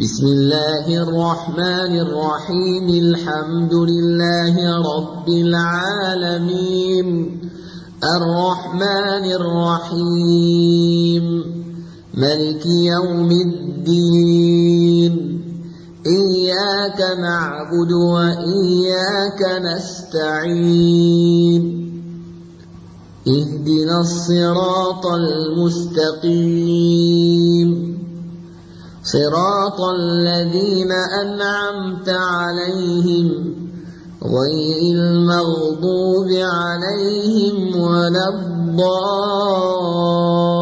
بسم الله الرحمن الرحيم. الحمد لله رب العالمين، الرحمن الرحيم، ملك يوم الدين، إياك نعبد وإياك نستعين، اهدنا الصراط المستقيم، صراط الذين أنعمت عليهم غير المغضوب عليهم ولا الضالين.